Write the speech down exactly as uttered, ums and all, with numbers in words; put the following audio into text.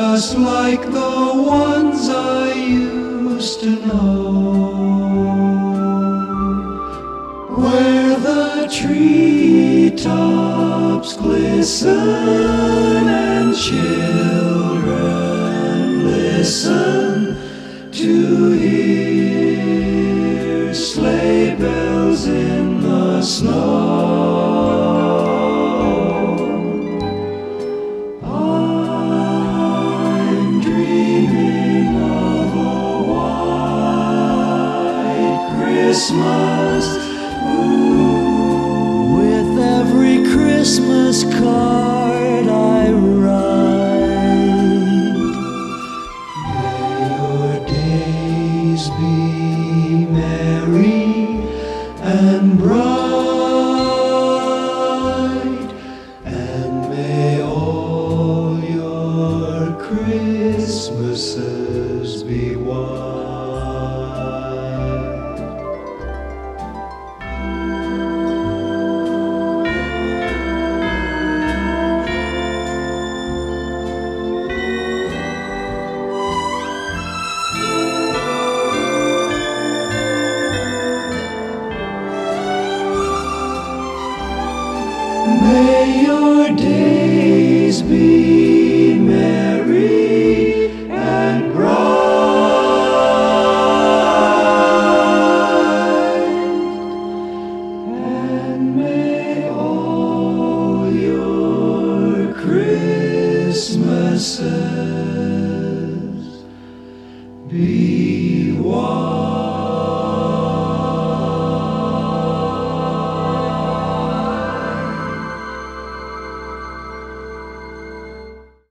just like the ones I used to know, where the treetops glisten and children listen to hear sleigh bells in the snow. I'm dreaming of a white Christmas, ooh, with every Christmas card I write. May your days be merry and bright, and may all your Christmases be white. May your days be merry and bright, and may all your Christmases be white.